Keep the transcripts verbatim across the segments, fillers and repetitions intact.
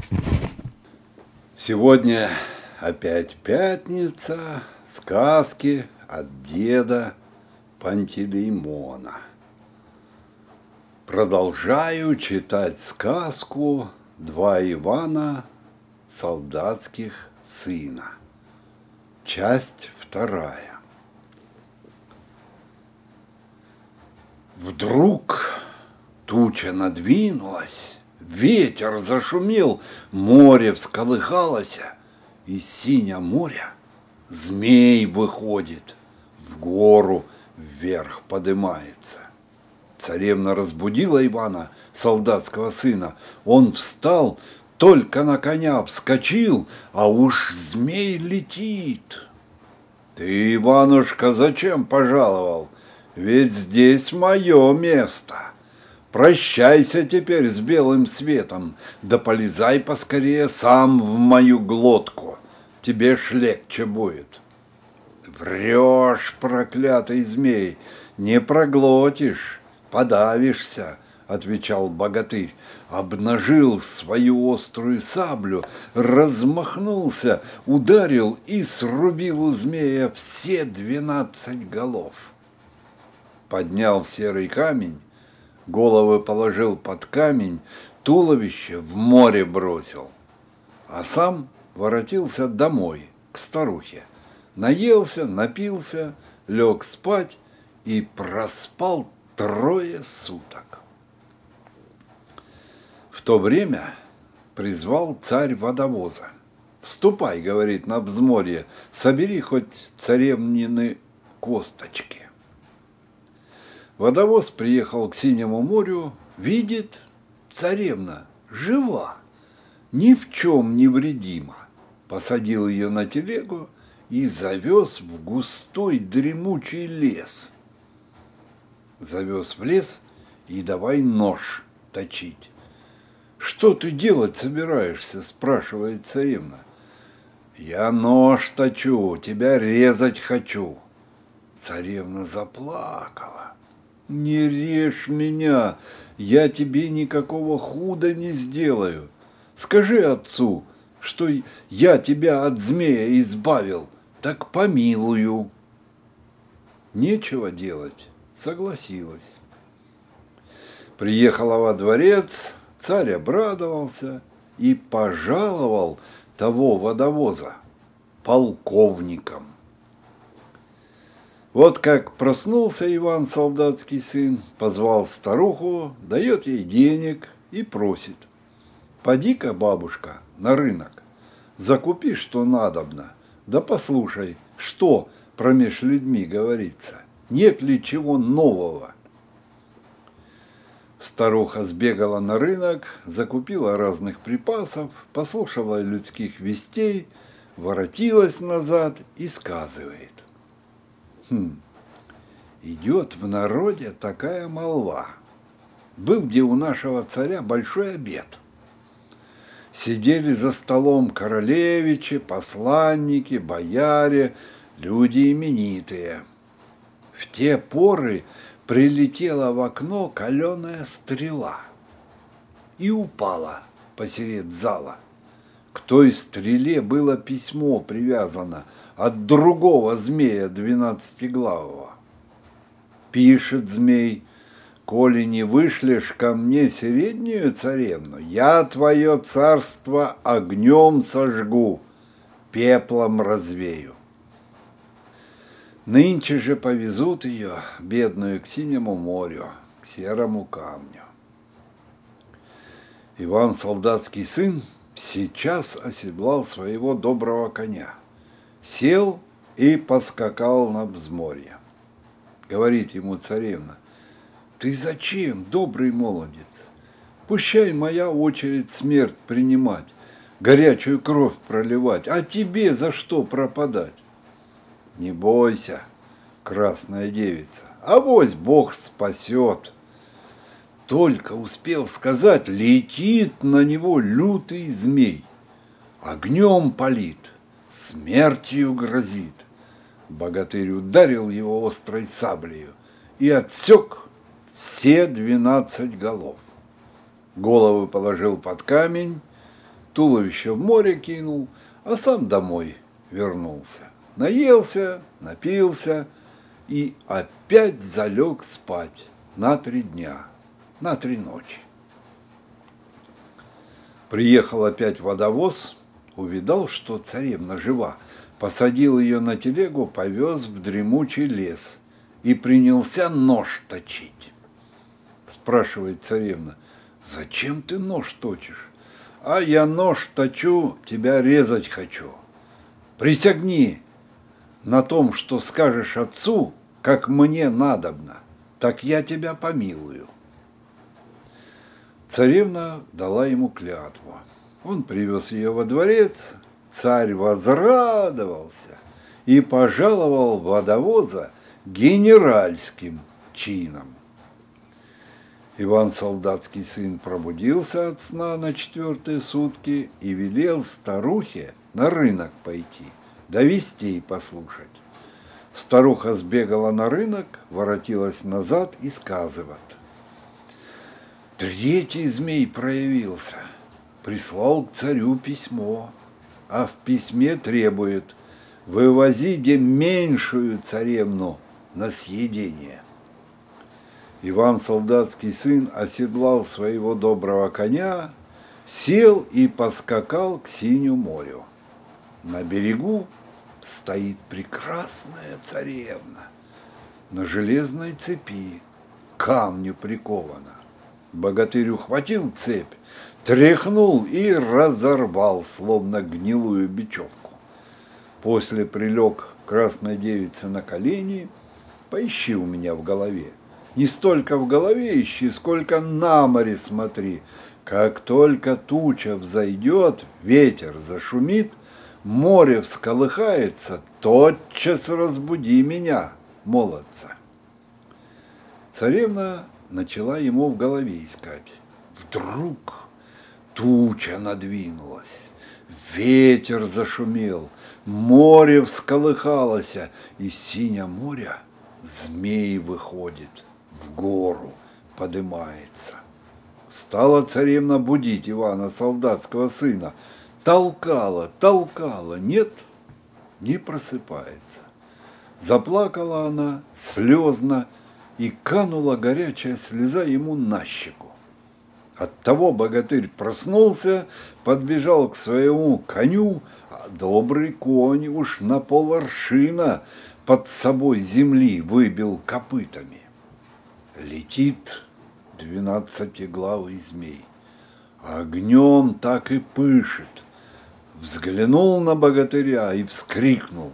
Сегодня опять пятница, сказки от деда Пантелеймона. Продолжаю читать сказку «Два Ивана, солдатских сына». Часть вторая. Вдруг туча надвинулась, ветер зашумел, море всколыхалось, из синя моря змей выходит, в гору вверх подымается. Царевна разбудила Ивана, солдатского сына. Он встал, только на коня вскочил, а уж змей летит. Ты, Иванушка, зачем пожаловал? Ведь здесь мое место. Прощайся теперь с белым светом, да полезай поскорее сам в мою глотку. Тебе ж легче будет. Врешь, проклятый змей, не проглотишь, подавишься, отвечал богатырь, обнажил свою острую саблю, размахнулся, ударил и срубил у змея все двенадцать голов. Поднял серый камень, головы положил под камень, туловище в море бросил, а сам воротился домой к старухе, наелся, напился, лег спать и проспал трое суток. В то время призвал царь водовоза. «Ступай, — говорит, — на взморье, собери хоть царевнины косточки». Водовоз приехал к синему морю, видит, царевна жива, ни в чем не вредима. Посадил ее на телегу и завез в густой дремучий лес. Завез в лес и давай нож точить. «Что ты делать собираешься?» – спрашивает царевна. «Я нож точу, тебя резать хочу». Царевна заплакала. «Не режь меня, я тебе никакого худа не сделаю. Скажи отцу, что я тебя от змея избавил, так помилую». Нечего делать, согласилась. Приехала во дворец, царь обрадовался и пожаловал того водовоза полковником. Вот как проснулся Иван, солдатский сын, позвал старуху, дает ей денег и просит: «Поди-ка, бабушка, на рынок, закупи, что надобно, да послушай, что промеж людьми говорится, нет ли чего нового». Старуха сбегала на рынок, закупила разных припасов, послушала людских вестей, воротилась назад и сказывает: Хм, идет в народе такая молва. Был где у нашего царя большой обед. Сидели за столом королевичи, посланники, бояре, люди именитые. В те поры прилетела в окно каленая стрела и упала посеред зала. К той стреле было письмо привязано от другого змея двенадцатиглавого. Пишет змей: «Коли не вышлешь ко мне среднюю царевну, я твое царство огнем сожгу, пеплом развею». Нынче же повезут ее, бедную, к синему морю, к серому камню. Иван, солдатский сын, сейчас оседлал своего доброго коня, сел и поскакал на взморье. Говорит ему царевна: «Ты зачем, добрый молодец? Пущай моя очередь смерть принимать, горячую кровь проливать, а тебе за что пропадать?» «Не бойся, красная девица, авось Бог спасет». Только успел сказать, летит на него лютый змей, огнем палит, смертью грозит. Богатырь ударил его острой саблею и отсек все двенадцать голов. Головы положил под камень, туловище в море кинул, а сам домой вернулся. Наелся, напился и опять залег спать на три дня, на три ночи. Приехал опять водовоз, увидал, что царевна жива, посадил ее на телегу, повез в дремучий лес и принялся нож точить. Спрашивает царевна: зачем ты нож точишь? А я нож точу, тебя резать хочу. Присягни на том, что скажешь отцу, как мне надобно, так я тебя помилую. Царевна дала ему клятву. Он привез ее во дворец, царь возрадовался и пожаловал водовоза генеральским чином. Иван Солдатский сын пробудился от сна на четвертые сутки и велел старухе на рынок пойти, да вестей послушать. Старуха сбегала на рынок, воротилась назад и сказывает: третий змей проявился, прислал к царю письмо, а в письме требует: вывозите меньшую царевну на съедение. Иван Солдатский сын оседлал своего доброго коня, сел и поскакал к Синему морю. На берегу стоит прекрасная царевна, на железной цепи, к камню прикована. Богатырь ухватил цепь, тряхнул и разорвал, словно гнилую бечевку. После прилег красной девице на колени: поищи у меня в голове. Не столько в голове ищи, сколько на море смотри. Как только туча взойдет, ветер зашумит, море всколыхается, тотчас разбуди меня, молодца. Царевна начала ему в голове искать. Вдруг туча надвинулась, ветер зашумел, море всколыхалось, из синего моря змей выходит, в гору подымается. Стала царевна будить Ивана Солдатского сына. Толкала, толкала, нет, не просыпается. Заплакала она слезно, и канула горячая слеза ему на щеку. Оттого богатырь проснулся, подбежал к своему коню, а добрый конь уж на поларшина под собой земли выбил копытами. Летит двенадцатиглавый змей, огнем так и пышет. Взглянул на богатыря и вскрикнул: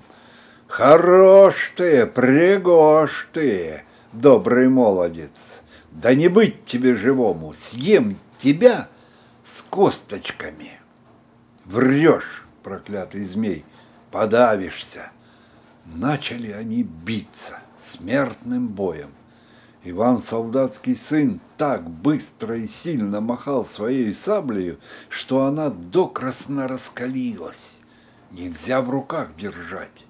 хорош ты, пригож ты, добрый молодец, да не быть тебе живому, съем тебя с косточками. Врешь, проклятый змей, подавишься. Начали они биться смертным боем. Иван Солдатский сын так быстро и сильно махал своей саблею, что она докрасно раскалилась. Нельзя в руках держать.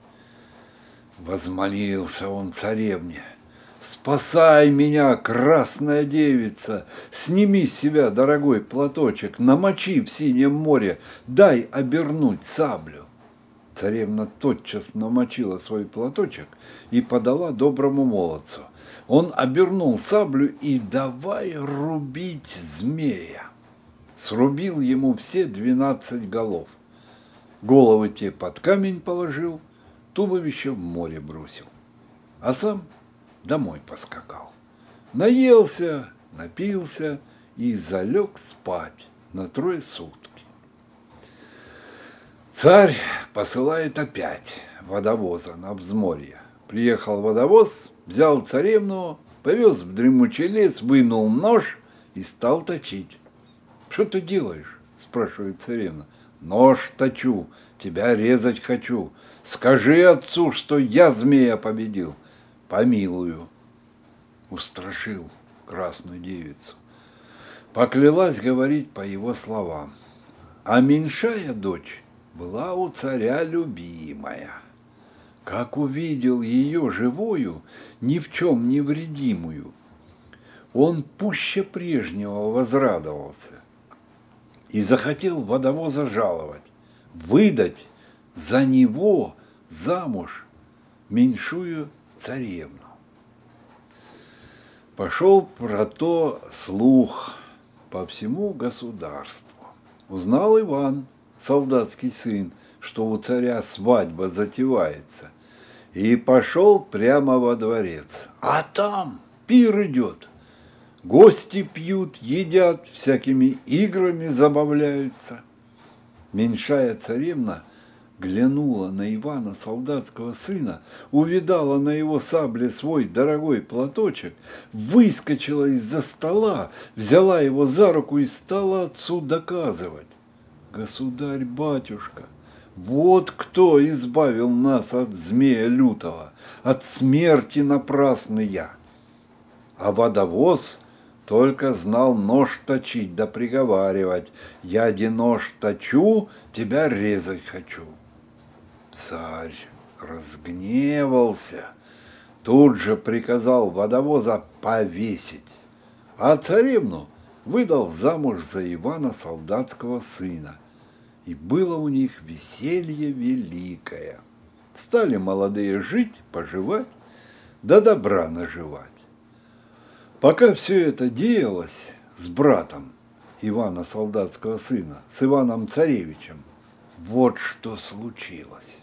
Возмолился он царевне: спасай меня, красная девица, сними с себя дорогой платочек, намочи в синем море, дай обернуть саблю. Царевна тотчас намочила свой платочек и подала доброму молодцу. Он обернул саблю и давай рубить змея. Срубил ему все двенадцать голов. Головы те под камень положил, туловище в море бросил. А сам домой поскакал. Наелся, напился и залег спать на трое сутки. Царь посылает опять водовоза на взморье. Приехал водовоз, взял царевну, повез в дремучий лес, вынул нож и стал точить. «Что ты делаешь?» – спрашивает царевна. «Нож точу, тебя резать хочу. Скажи отцу, что я змея победил. Помилую». Устрашил красную девицу. Поклялась говорить по его словам. А меньшая дочь была у царя любимая. Как увидел ее живую, ни в чем не вредимую, он пуще прежнего возрадовался и захотел водовоза жаловать, выдать за него замуж меньшую царевну. Пошел про то слух по всему государству. Узнал Иван, солдатский сын, что у царя свадьба затевается, и пошел прямо во дворец. А там пир идет. Гости пьют, едят, всякими играми забавляются. Меньшая царевна глянула на Ивана, солдатского сына, увидала на его сабле свой дорогой платочек, выскочила из-за стола, взяла его за руку и стала отцу доказывать. Государь-батюшка, вот кто избавил нас от змея лютого, от смерти напрасной я. А водовоз только знал нож точить да приговаривать: я де нож точу, тебя резать хочу. Царь разгневался, тут же приказал водовоза повесить, а царевну выдал замуж за Ивана, солдатского сына. И было у них веселье великое. Стали молодые жить, поживать, да добра наживать. Пока все это делалось с братом Ивана, солдатского сына, с Иваном Царевичем, вот что случилось.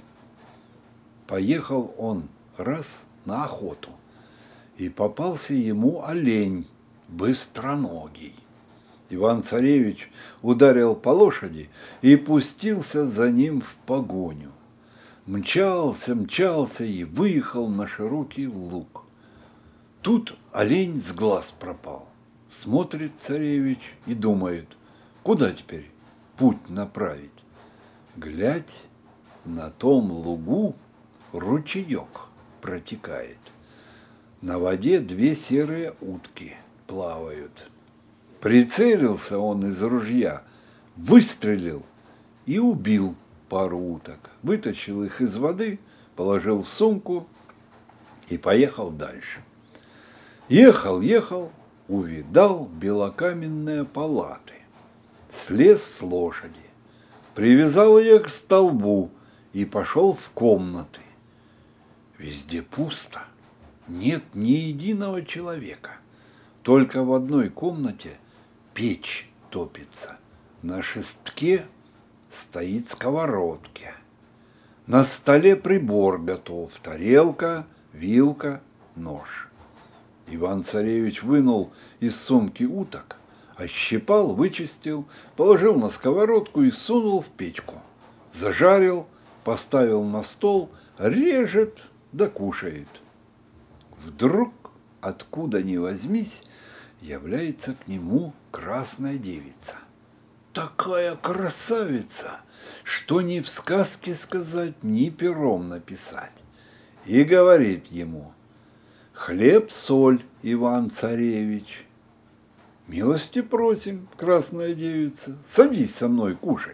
Поехал он раз на охоту, и попался ему олень быстроногий. Иван-царевич ударил по лошади и пустился за ним в погоню. Мчался, мчался и выехал на широкий луг. Тут олень с глаз пропал. Смотрит царевич и думает, куда теперь путь направить. Глядь, на том лугу ручеек протекает. На воде две серые утки плавают. Прицелился он из ружья, выстрелил и убил пару уток. Вытащил их из воды, положил в сумку и поехал дальше. Ехал, ехал, увидал белокаменные палаты. Слез с лошади, привязал ее к столбу и пошел в комнаты. Везде пусто, нет ни единого человека. Только в одной комнате печь топится. На шестке стоит сковородка. На столе прибор готов. Тарелка, вилка, нож. Иван-царевич вынул из сумки уток, ощипал, вычистил, положил на сковородку и сунул в печку. Зажарил, поставил на стол, режет да кушает. Вдруг, откуда ни возьмись, является к нему красная девица. Такая красавица, что ни в сказке сказать, ни пером написать. И говорит ему: хлеб-соль, Иван-царевич. Милости просим, красная девица, садись со мной кушать.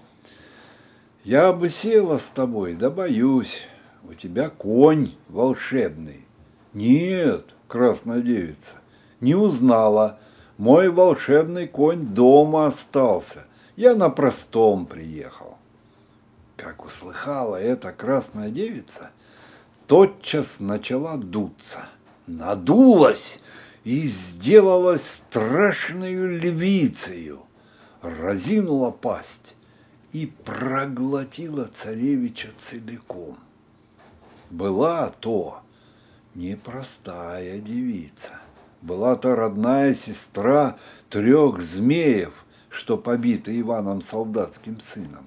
Я бы села с тобой, да боюсь, у тебя конь волшебный. Нет, красная девица, не узнала, мой волшебный конь дома остался, я на простом приехал. Как услыхала эта красная девица, тотчас начала дуться, надулась и сделалась страшною львицею, разинула пасть и проглотила царевича целиком. Была то непростая девица, была то родная сестра трех змеев, что побиты Иваном солдатским сыном.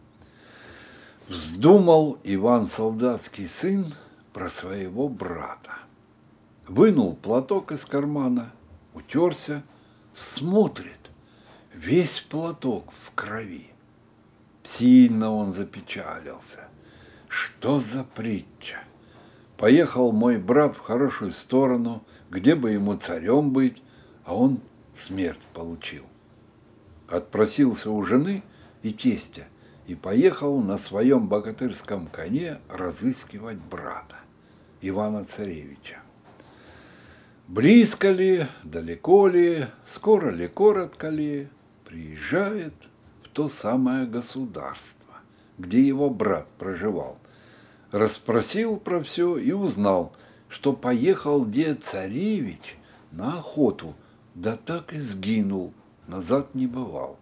Вздумал Иван солдатский сын про своего брата. Вынул платок из кармана, утерся, смотрит, весь платок в крови. Сильно он запечалился. Что за притча? Поехал мой брат в хорошую сторону, где бы ему царем быть, а он смерть получил. Отпросился у жены и тестя и поехал на своем богатырском коне разыскивать брата, Ивана-царевича. Близко ли, далеко ли, скоро ли, коротко ли, приезжает в то самое государство, где его брат проживал. Расспросил про все и узнал, что поехал дед царевич на охоту, да так и сгинул, назад не бывал.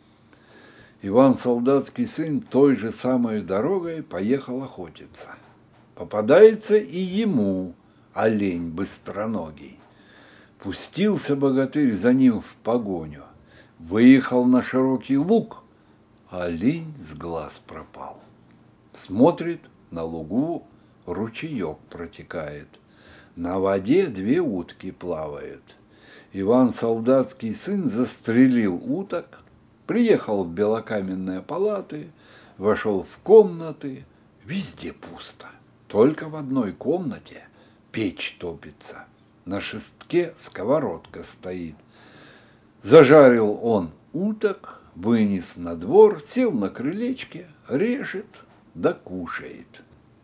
Иван Солдатский сын той же самой дорогой поехал охотиться. Попадается и ему олень быстроногий. Пустился богатырь за ним в погоню. Выехал на широкий луг, а олень с глаз пропал. Смотрит, на лугу ручеек протекает. На воде две утки плавают. Иван Солдатский сын застрелил уток, приехал в белокаменные палаты, вошел в комнаты, везде пусто. Только в одной комнате печь топится, на шестке сковородка стоит. Зажарил он уток, вынес на двор, сел на крылечке, режет да кушает.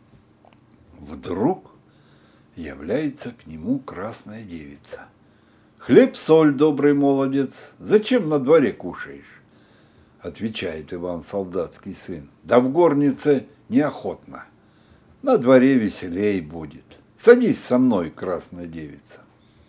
Вдруг является к нему красная девица. «Хлеб-соль, добрый молодец, зачем на дворе кушаешь?» Отвечает Иван Солдатский сын: «Да в горнице неохотно, на дворе веселей будет. Садись со мной, красная девица».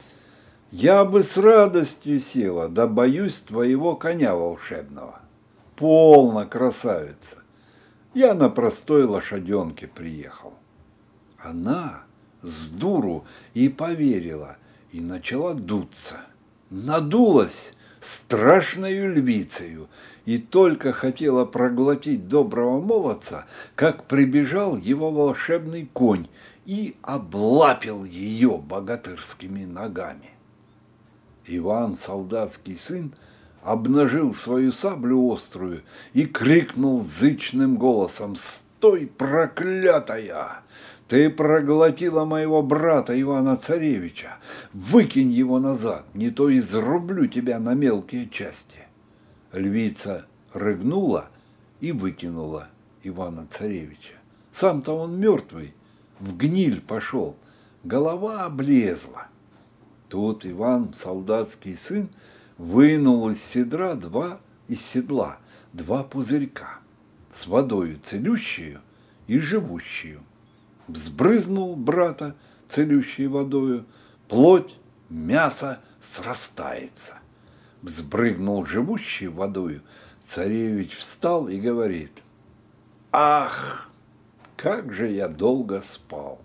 «Я бы с радостью села, да боюсь твоего коня волшебного». «Полно, красавица, я на простой лошаденке приехал». Она с дуру и поверила, и начала дуться. Надулась страшною львицею и только хотела проглотить доброго молодца, как прибежал его волшебный конь и облапил ее богатырскими ногами. Иван Солдатский сын обнажил свою саблю острую и крикнул зычным голосом: «Стой, проклятая! Ты проглотила моего брата Ивана Царевича! Выкинь его назад, не то изрублю тебя на мелкие части!» Львица рыгнула и выкинула Ивана Царевича. Сам-то он мертвый, в гниль пошел, голова облезла. Тут Иван Солдатский сын вынул из седла два, из седла два пузырька с водою целющую и живущую. Взбрызнул брата целющей водою, плоть, мясо срастается. Взбрыгнул живущей водою, царевич встал и говорит: «Ах, как же я долго спал!»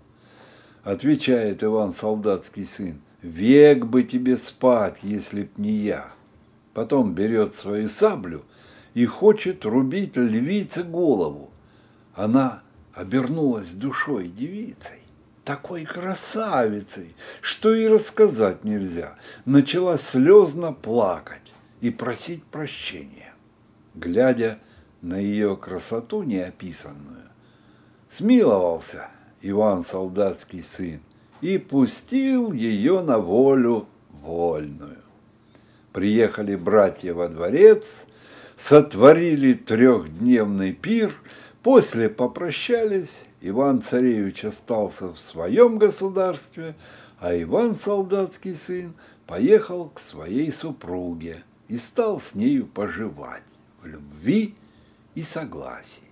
Отвечает Иван Солдатский сын: «Век бы тебе спать, если б не я». Потом берет свою саблю и хочет рубить львице голову. Она обернулась душой девицей, такой красавицей, что и рассказать нельзя. Начала слезно плакать и просить прощения. Глядя на ее красоту неописанную, смиловался Иван Солдатский сын и пустил ее на волю вольную. Приехали братья во дворец, сотворили трехдневный пир, после попрощались, Иван-царевич остался в своем государстве, а Иван Солдатский сын поехал к своей супруге и стал с нею поживать в любви и согласии.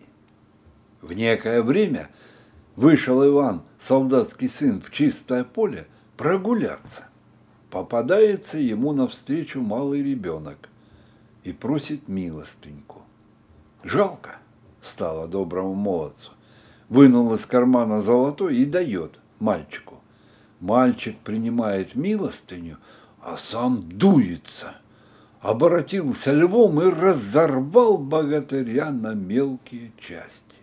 В некое время вышел Иван Солдатский сын в чистое поле прогуляться. Попадается ему навстречу малый ребенок и просит милостыньку. Жалко стало доброму молодцу. Вынул из кармана золотой и дает мальчику. Мальчик принимает милостыню, а сам дуется. Оборотился львом и разорвал богатыря на мелкие части.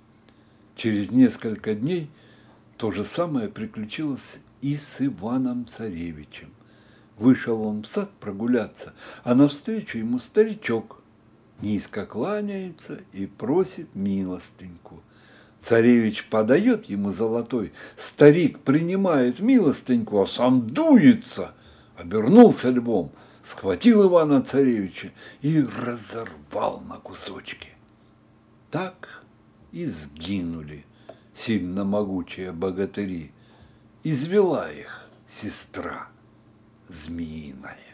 Через несколько дней то же самое приключилось и с Иваном Царевичем. Вышел он в сад прогуляться, а навстречу ему старичок. Низко кланяется и просит милостыньку. Царевич подает ему золотой, старик принимает милостыньку, а сам дуется. Обернулся львом, схватил Ивана Царевича и разорвал на кусочки. Так и сгинули сильно могучие богатыри. Извела их сестра змеиная.